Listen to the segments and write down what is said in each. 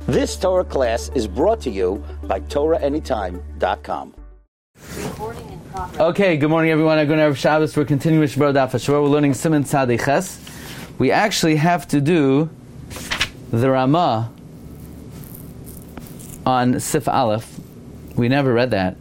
This Torah class is brought to you by TorahAnytime.com. Okay, good morning everyone. I'm going to have Shabbos. We're continuing with Shbar Daf HaShavua. We're learning Siman Tzadei Ches. We actually have to do the Ramah on Sif Aleph. We never read that.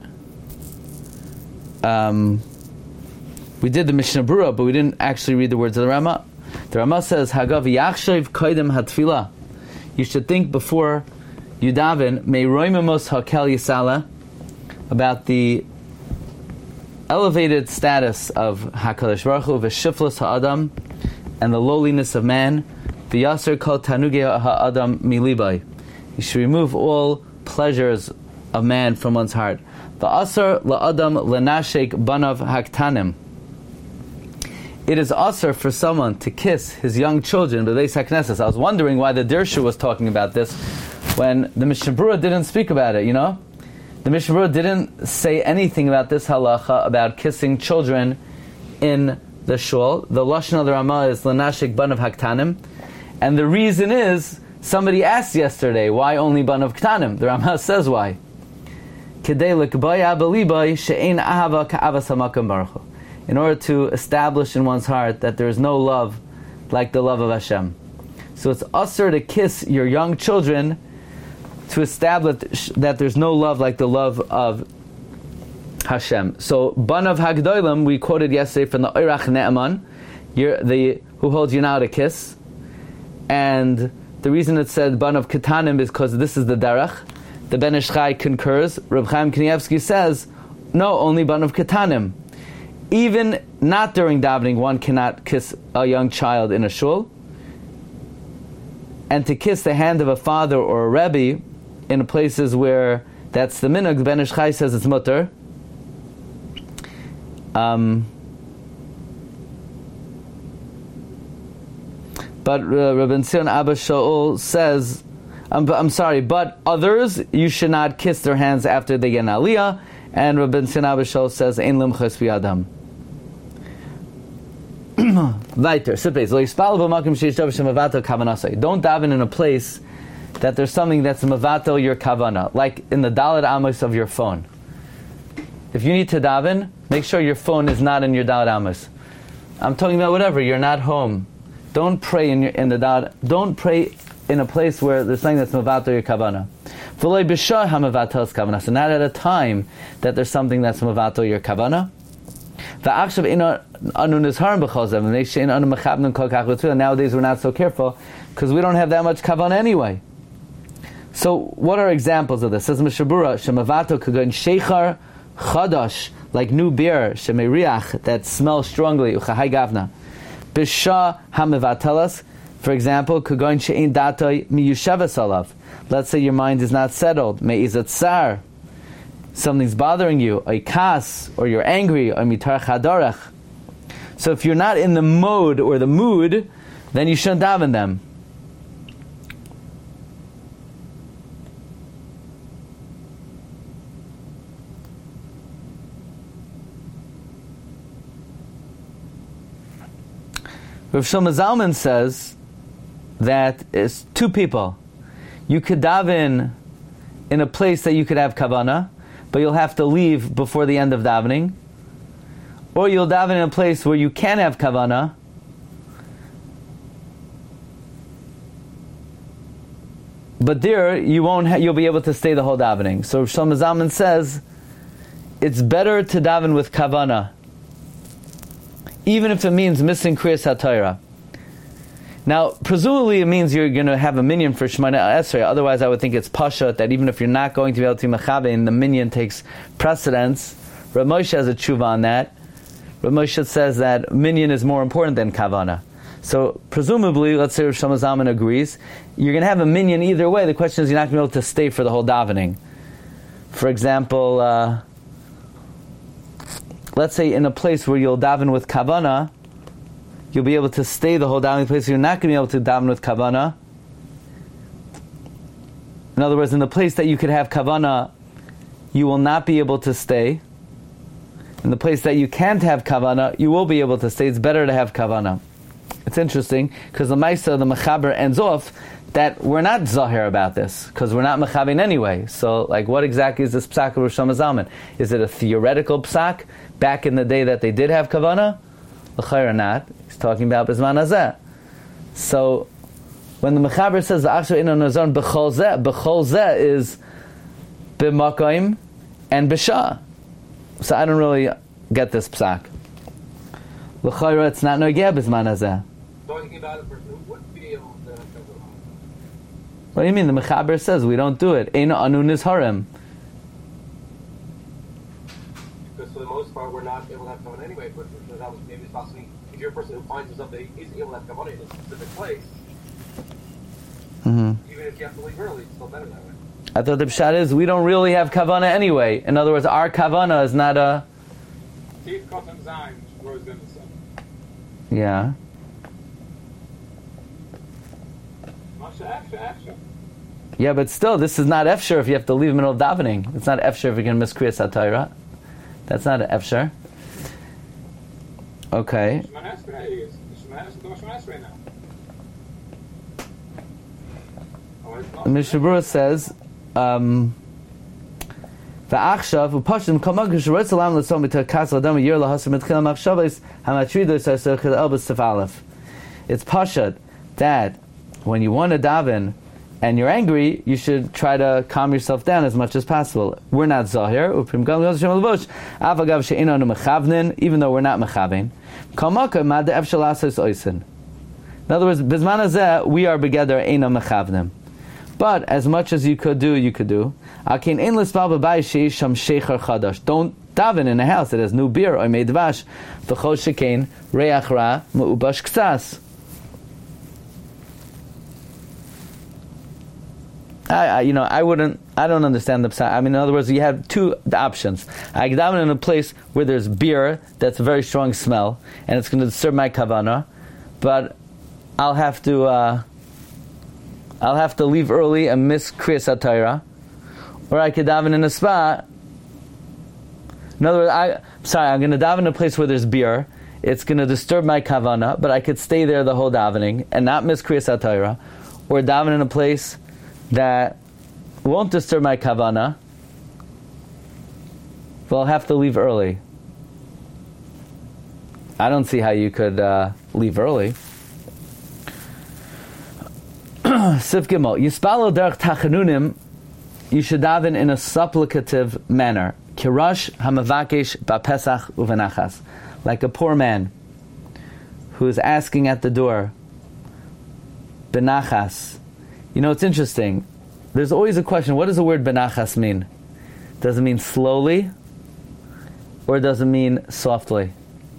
We did the Mishnah Berurah, but we didn't actually read the words of the Ramah. The Ramah says, Hagav Yachshav Koidem HaTfilah. You should think before you daven, Meiroimamos Hakel Yisala, about the elevated status of HaKadosh Baruch Hu, V'shiflas Ha'adam, and the lowliness of man, V'yaser Kol Tanugei Ha'adam Milibai. You should remove all pleasures of man from one's heart. V'asar La'adam L'nashek Banav Haktanim. It is asr for someone to kiss his young children, B'beis HaKnesses. I was wondering why the Dirshu was talking about this when the Mishnah Berurah didn't speak about it, you know? The Mishnah Berurah didn't say anything about this halacha, about kissing children in the shul. The Lashon of the Ramah is L'nashek Banav Haktanim. And the reason is, somebody asked yesterday, why only Banav Ktanim? The Ramah says why. Kedei l'kbaya b'libay she'ein ahava ka'avas hamakam baruch hu. In order to establish in one's heart that there is no love like the love of Hashem. So it's usher to kiss your young children to establish that there's no love like the love of Hashem. So Banav Hagdolim, we quoted yesterday from the Oirach Ne'eman, who holds you now to kiss. And the reason it said Banav Ketanim is because this is the Derech. The Ben Ish Chai concurs. Reb Chaim Kanievsky says, no, only Banav Ketanim. Even not during davening, one cannot kiss a young child in a shul. And to kiss the hand of a father or a rebbe in places where that's the minhag, the Ben Ish Chai says it's mutter. But Rabbi Zion Abba Shaul says, but others, you should not kiss their hands after they get an aliyah. And Rabbi Zion Abba Shaul says, Ein limchas b'yadam. Weiter, don't daven in a place that there's something that's mavatel your kavana, like in the Dalet Amos of your phone. If you need to daven, make sure your phone is not in your Dalet Amos. I'm talking about whatever, you're not home. Don't pray in the Dalet. Don't pray in a place where there's something that's mavatel your kavana. So not at a time that there's something that's mavatel your kavana. Nowadays we're not so careful because we don't have that much kavan anyway. So what are examples of this? Says Mishnah Berurah, shemavato kagon sheichar chadash, like new beer, shemeriach, that smells strongly, uchahai gavna. Bisha hamevatelas, for example, kagon she'in datoi miyushavas alav. Let's say your mind is not settled, me'izat tsar, something's bothering you, or kas, or you're angry, or mitar chadarach. So if you're not in the mode or the mood, then you shouldn't daven them. Rav Shlomo Zalman says that it's two people. You could daven in a place that you could have kavana, but you'll have to leave before the end of davening. Or you'll daven in a place where you can have kavana, but there you won't. You'll be able to stay the whole davening. So Shlomo Zalman says it's better to daven with kavana, even if it means missing Kriyas HaTorah. Now, presumably it means you're going to have a minyan for Shemona Esrei. Otherwise, I would think it's pasha that even if you're not going to be able to be mechabein, the minyan takes precedence. Rav Moshe has a tshuva on that. Rav Moshe says that minyan is more important than kavana. So, presumably, let's say Rav Shlomo Zalman agrees, you're going to have a minyan either way. The question is, you're not going to be able to stay for the whole davening. For example, let's say in a place where you'll daven with kavana, you'll be able to stay the whole davening place. You're not going to be able to daven with kavana. In other words, in the place that you could have kavana, you will not be able to stay. In the place that you can't have kavana, you will be able to stay. It's better to have kavana. It's interesting because the Maisa, the Mechaber ends off that we're not zahir about this, because we're not mechabein anyway. So, like, what exactly is this psak of Rosh Zalman? Is it a theoretical psak, back in the day that they did have kavana? L'chayr or not. He's talking about Bizman Hazeh. So, when the Mechaber says, Achshav ino nazon b'chol zeh is b'makayim and b'shah. So I don't really get this psak. L'chayr, it's not nogeh Bizman Hazeh. Talking about a person who wouldn't be able to have kavana. What do you mean? The Mechaber says we don't do it. Eino anu nizharim. Because for the most part, we're not able to have kavana anyway. But maybe it's possibly if you're a person who finds himself that he is able to have kavana in a specific place, even if you have to leave early, it's still better that way. I thought the pshat is we don't really have kavana anyway. In other words, our kavana is not a. Teeth Kotan Zayin grows in the sun. Yeah. After. Yeah, but still, this is not efshar if you have to leave in the middle of davening. It's not efshar if you're going to miss Kriyas HaTorah. That's not efshar. Okay. Mishnah Berurah says, "Va'achshav upashim kamag sh'rotz alam l'som b'terkas l'adam yir lahasem etchil machshavos hamatridos ha'sochel elbus tefalef." It's pashut that when you want to daven and you're angry, you should try to calm yourself down as much as possible. We're not zahir, even though we're not mechabein. In other words, bizman hazeh, we are together, eina mechavnim. But as much as you could do, you could do. Don't daven in a house that has new beer or made dvash. V'chol shekain reach ra meubash ksas. I don't understand the psak. I mean, in other words, you have two options. I daven in a place where there's beer that's a very strong smell, and it's going to disturb my kavana, but I'll have to leave early and miss Kriyas HaTorah, or I could daven in a spot. In other words, I'm going to daven in a place where there's beer. It's going to disturb my kavana, but I could stay there the whole davening and not miss Kriyas HaTorah, or daven in a place that won't disturb my kavana, but I'll have to leave early. I don't see how you could leave early. Sif Gimel, Yispalo derech tachanunim, you should daven in a supplicative manner. Kirash hamavakesh ba'pesach uvenachas, like a poor man who is asking at the door, benachas. You know, it's interesting. There's always a question, what does the word benachas mean? Does it mean slowly? Or does it mean softly?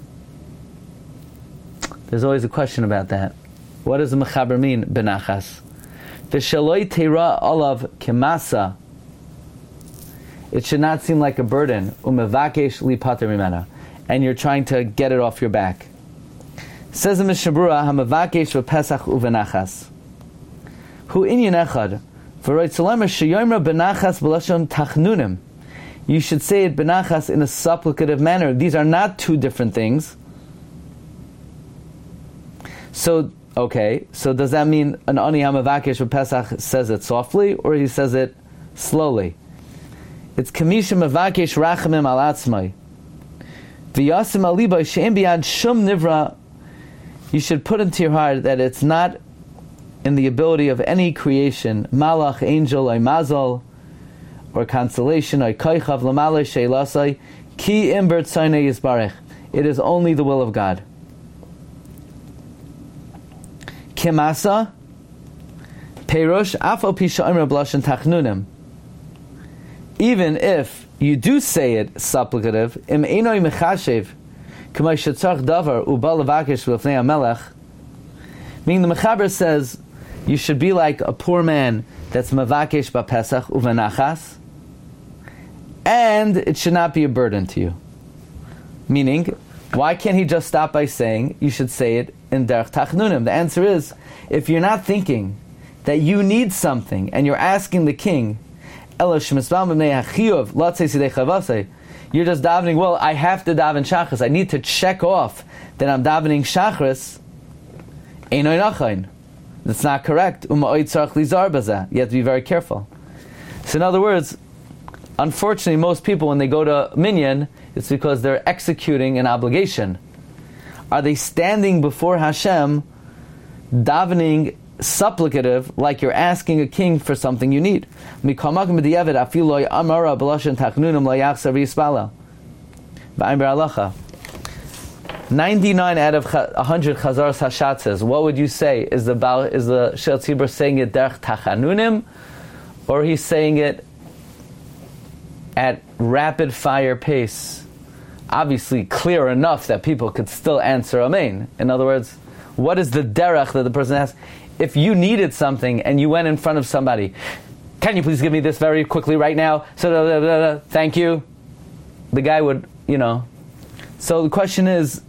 There's always a question about that. What does the mechaber mean, benachas? V'shaloi teira olav kemasa. It should not seem like a burden. Umevakesh li pater mimena. And you're trying to get it off your back. Says the Mishnah Berurah, hamavakesh v'pesach uvenachas. Hu inyan echad, v'roitzalema sheyomra benachas b'lashon tachnunim. You should say it benachas in a supplicative manner. These are not two different things. So does that mean an ani hamavakesh v'pesach says it softly, or he says it slowly? It's kamisha mavakesh rachamim al atzmai. V'yasim aliba she'em biyad shum nivra. You should put into your heart that it's not in the ability of any creation, malach, angel, or mazal, or constellation, or koichav, lamale, sheilasai, ki imbert soine yisbarech. It is only the will of God. Kimasa, perush, afal pisha imra blashan tachnunim. Even if you do say it supplicative, im enoi mechashev, k'may shetzarch davar, ubal levakesh v'lfnei hamelech, meaning the Mechaber says, you should be like a poor man that's mavakesh ba'pesach uvenachas, and it should not be a burden to you. Meaning, why can't he just stop by saying, you should say it in derech tachnunim? The answer is, if you're not thinking that you need something, and you're asking the king, you're just davening, well, I have to daven shachris, I need to check off that I'm davening shachris, einoy nachain. That's not correct. You have to be very careful. So in other words, unfortunately, most people, when they go to minyan, it's because they're executing an obligation. Are they standing before Hashem, davening supplicative, like you're asking a king for something you need? 99 out of 100 Chazaras Hashat says, what would you say? Is the Shel Tzibur saying it derech tachanunim, or he's saying it at rapid fire pace? Obviously clear enough that people could still answer Amen. In other words, what is the derech that the person has? If you needed something and you went in front of somebody, can you please give me this very quickly right now? So, thank you. The guy would, So the question is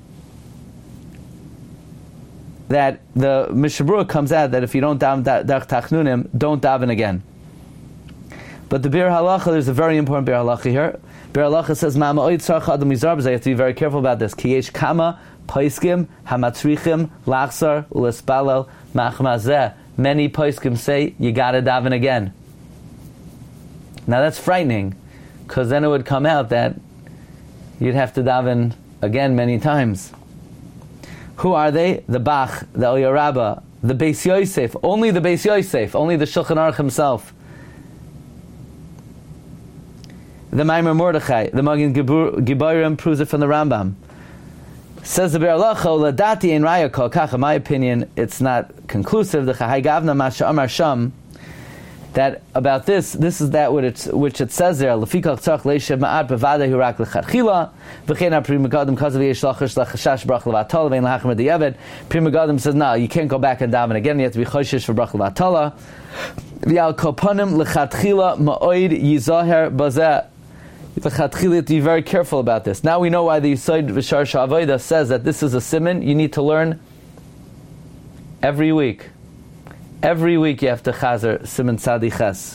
that the Mishnah Berurah comes out that if you don't daven derech tachnunim, don't daven again. But the Bir Halacha, there's a very important Bir Halacha here. Bir Halacha says, you have to be very careful about this. Ki yesh kama paiskim hamatzrichim lachzar ulespalel machmazeh. Many paiskim say, you gotta daven again. Now that's frightening, because then it would come out that you'd have to daven again many times. Who are they? The Bach, the Eliyah Rabbah, the Beis Yosef, only the Beis Yosef, only the Shulchan Aruch himself. The Maimer Mordechai, the Magen Giborim proves it from the Rambam. Says the Bir Halacha, Ladati ein raya kol kach. In my opinion, it's not conclusive. The Chahai Gavna Masha Amar Sham, that about this is that which it says there. Lefikach tzarich leishev ma'at bevada hurak lechatchila v'chein Pri Megadim kazav yesh lachash lachashash brach levatala vein lachmer di'eved. Pri Megadim says no, you can't go back and daven again. You have to be choshesh for brach levatala. V'al kopanim lechatchila ma'oid yizaher bazeh. Lechatchila, you have to be very careful about this. Now we know why the Yisod V'shar Sha'avodah says that this is a siman you need to learn every week. Every week you have to chazer siman tzadi ches.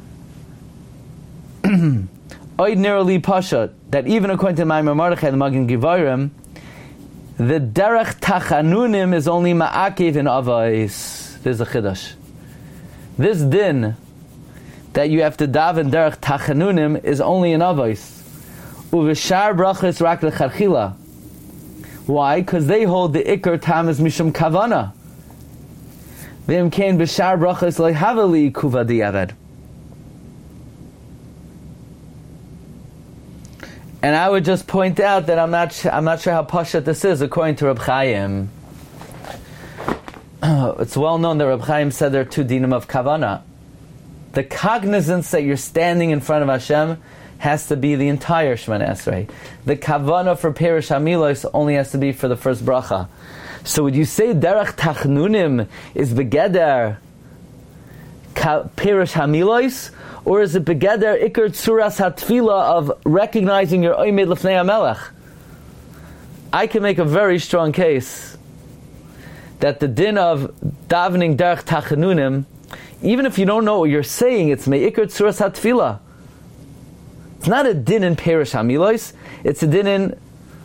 Ordinarily pasha, that even according to Maimer Mordechai and the Magen Givorim, the derech tachanunim is only ma'akev in avos. There's a chiddush. This din that you have to daven derech tachanunim is only in avos. Uveshar brachas rak lecharchila. Why? Because they hold the ikar tam is mishum kavana. V'im kein b'shar brachas lehavali kuva di'avad. And I would just point out that I'm not sure how pashat this is according to Reb Chaim. It's well known that Reb Chaim said there are two dinim of kavana. The cognizance that you're standing in front of Hashem has to be the entire Shemana Esrei. The kavana for Perish Hamilos only has to be for the first bracha. So would you say derech tachnunim is begeder Perish Hamilos, or is it begeder ikar tzuras hatfila of recognizing your oimid lefnei HaMelech? I can make a very strong case that the din of davening derech tachnunim, even if you don't know what you're saying, it's me'ikar tzuras hatfila. It's not a din in Perish Hamilos, it's a din in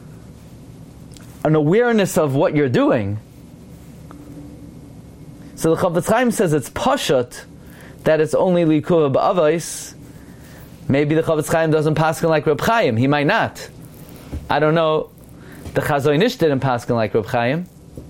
an awareness of what you're doing. So the Chavetz Chaim says it's pashut that it's only likuva ba'avos. Maybe the Chavetz Chaim doesn't paskin like Reb Chaim. He might not. I don't know. The Chazon Ish didn't paskin like Reb Chaim.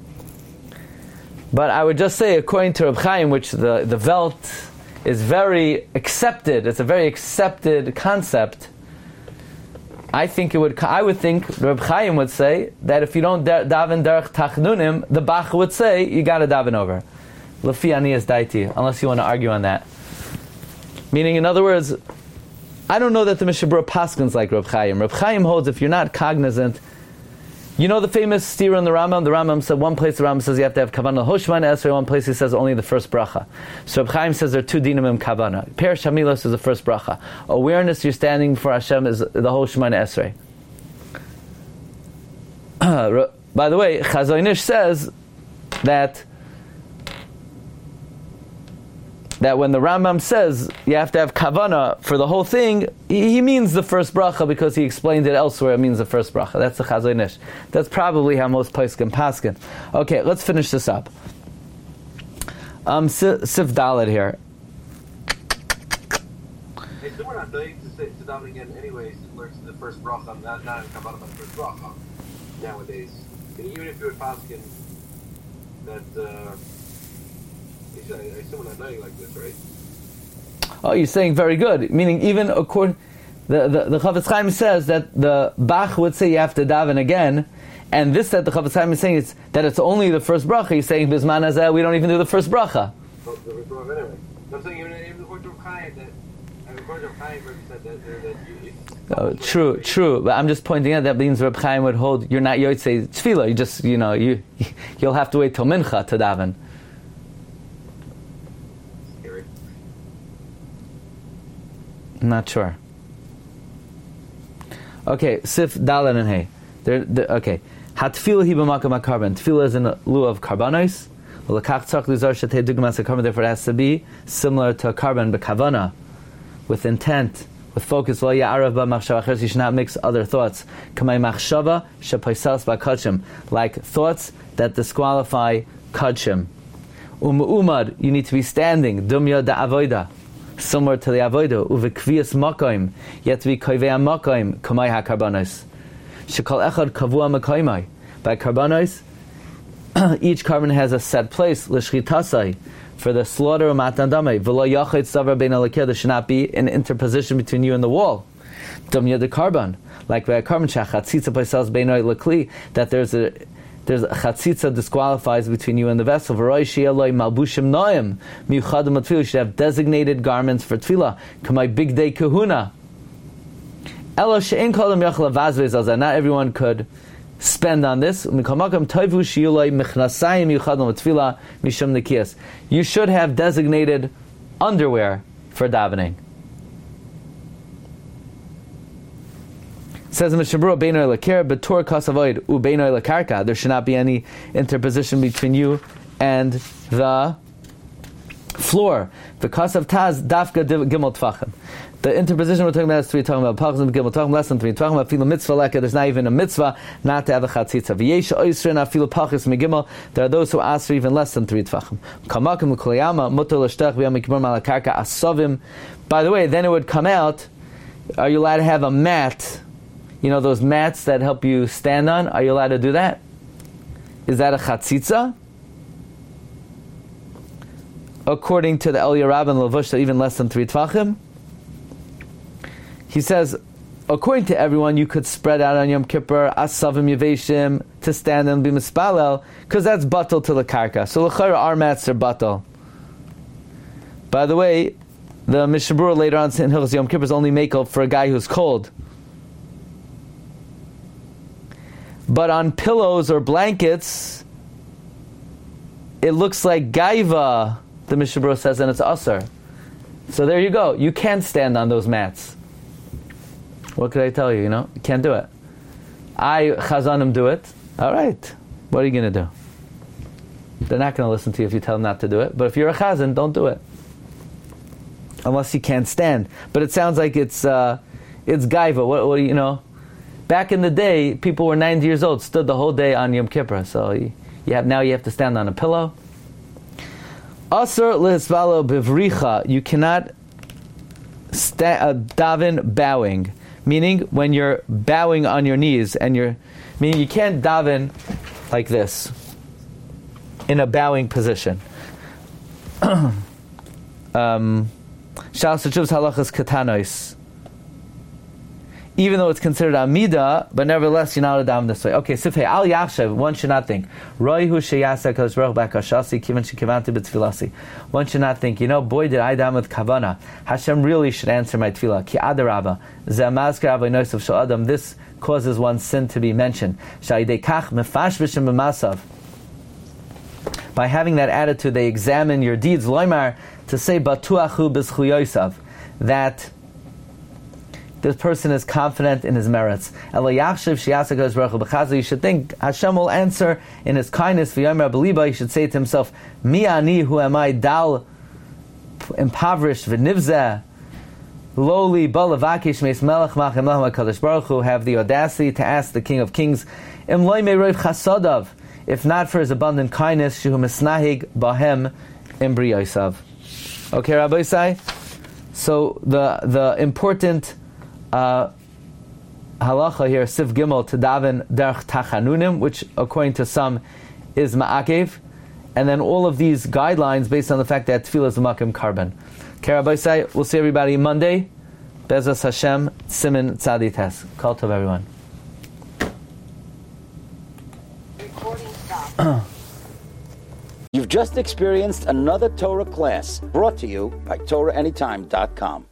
But I would just say, according to Reb Chaim, which the Velt is very accepted, it's a very accepted concept. I would think Reb Chaim would say that if you don't daven derech tachnunim, the Bach would say you got to daven over. Lefi aniyas daiti, unless you want to argue on that. Meaning, in other words, I don't know that the Mishnah Berurah paskins like Reb Chaim. Reb Chaim holds if you're not cognizant. You know the famous stira in the Rambam? The Rambam said, one place the Rambam says you have to have kavanah hoshman esrei, one place he says only the first bracha. So Reb Chaim says there are two dinim in kavanah. Perish Hamilos is the first bracha. Awareness you're standing for Hashem is the hoshman esrei. By the way, Chazon Ish says that when the Rambam says you have to have kavanah for the whole thing, he means the first bracha because he explained it elsewhere. It means the first bracha. That's the Chazon Ish. That's probably how most poskim paskin. Okay, let's finish this up. Sif Dalet here. Hey, so we're not doing to daven again anyway, similar to the first bracha, not in Kabbalah, but the first bracha nowadays. And even if you would paskin that, I assume we're not doing like this, right? Oh, you're saying very good. Meaning, even according, the Chavetz Chaim says that the Bach would say you have to daven again, and this that the Chavetz Chaim is saying is that it's only the first bracha. He's saying Bisman Hazeh we don't even do the first bracha. Well, anyway, I'm saying even according to Chaim said that True. But I'm just pointing out that means Reb Chaim would hold you're not Yotzei Tefillah. You just you'll have to wait till Mincha to daven. Scary. I'm not sure. Okay, Sif Dalet and Hey. Okay, Hatfila hi b'makam hakarban. Tefillah is in lieu of karbanos. L'kach tzarich lizar shetei dugmas hakarban. Therefore, it has to be similar to a karban b'kavana, with intent, with focus. Lo ya'arav b'machshava acheres. You should not mix other thoughts. Kamei machshava shepaisas b'kadshim, like thoughts that disqualify kadshim. Umad, you need to be standing. Dumya da'avoida, similar to the avoida. Uvekvias makoim, yet to be koivei makoim. Kamei hakarbanos. Shekal echad kavua makoimai. By karbanos, each carbon has a set place, l'shchitasai, for the slaughter of matan damei. V'lo yachid savar bein alakir. There should not be an interposition between you and the wall. Dumya de carbon, like by a carbon shachatzitza paisals beinoi lekli, that there's a chatzitza disqualifies between you and the vessel. V'roi shi'eloi malbushim noim miuchadim atfilah. You should have designated garments for tefillah. Kamai big day kahuna. Elo she'en kolam yachal avazvei zalzeh. Not everyone could spend on this. You should have designated underwear for davening. It says in Mishabura, Beinoy Lakir, Betor Kasavoid, U Beinoy Lakarka. There should not be any interposition between you and the floor. The Kasav Taz, Dafka Gimel Tvachim. The interposition we're talking about is 3 talking about Pachzim Gimel Tvachim, less than 3 talking about Filu Mitzvah Leka. There's not even a mitzvah not to have a chatzitza. V'yesha Oisrin Afilu Pachis Megimel. There are those who ask for even less than 3 Tvachim. Kamakim L'Kolayama Mutter L'Shtech V'Yam Kippur Malakarka Asovim. By the way, then it would come out, are you allowed to have a mat? You know those mats that help you stand on? Are you allowed to do that? Is that a chatzitza? According to the Eliyah Rabbah and Lavush, that even less than 3 Tvachim. He says, according to everyone, you could spread out on Yom Kippur, asavim yaveshim, to stand and be mispalel, because that's batal to the karka. So l'chayra, our mats are batal. By the way, the Mishabura later on in Hilchos Yom Kippur is only makel for a guy who's cold. But on pillows or blankets, it looks like gaiva, the Mishabura says, and it's asar. So there you go. You can't stand on those mats. What could I tell you? You can't do it. Chazanim do it. All right. What are you going to do? They're not going to listen to you if you tell them not to do it. But if you're a chazan, don't do it. Unless you can't stand. But it sounds like it's gaiva. What do you know? Back in the day, people were 90 years old, stood the whole day on Yom Kippur. So now you have to stand on a pillow. Asr lehisvalo bivricha. You cannot daven bowing. Meaning, when you're bowing on your knees, meaning you can't daven like this, in a bowing position. Shal Sechuv's halachas katanos. Even though it's considered amida, but nevertheless you're not allowed to daven this way. Okay, sifhei al yachshav. One should not think. Roihu sheyasa kadosh baruch b'akashasi kivan shekivanti b'tfilasi. One should not think, boy, did I daven with kavana. Hashem really should answer my tefillah. Ki adarabba zemazkar avonos of shel adam. This causes one's sin to be mentioned. Sha'idei kach mefash b'shem b'masav. By having that attitude, they examine your deeds. Loimar, to say batuachu b'zchuyosav, that this person is confident in his merits. You should think Hashem will answer in His kindness. You should say to himself, Mi ani, who am I, dal, impoverished, v'nivzeh, lowly, balavakish, meis melech machem lechem HaKadosh Baruch Hu, have the audacity to ask the King of Kings, Im loy meiroiv chasadav, if not for His abundant kindness, shehu misnahig bahem in Briyosav. Okay, Rabbi Isai? So the important halacha here, Sif Gimel, to daven derech tachanunim, which according to some is ma'akev, and then all of these guidelines based on the fact that tefillah is a makim karban. Okay, Rabbi Isai, we'll see everybody Monday. Bezras Hashem, Siman Tzadi Tes. Kol tov, everyone. You've just experienced another Torah class brought to you by TorahAnytime.com.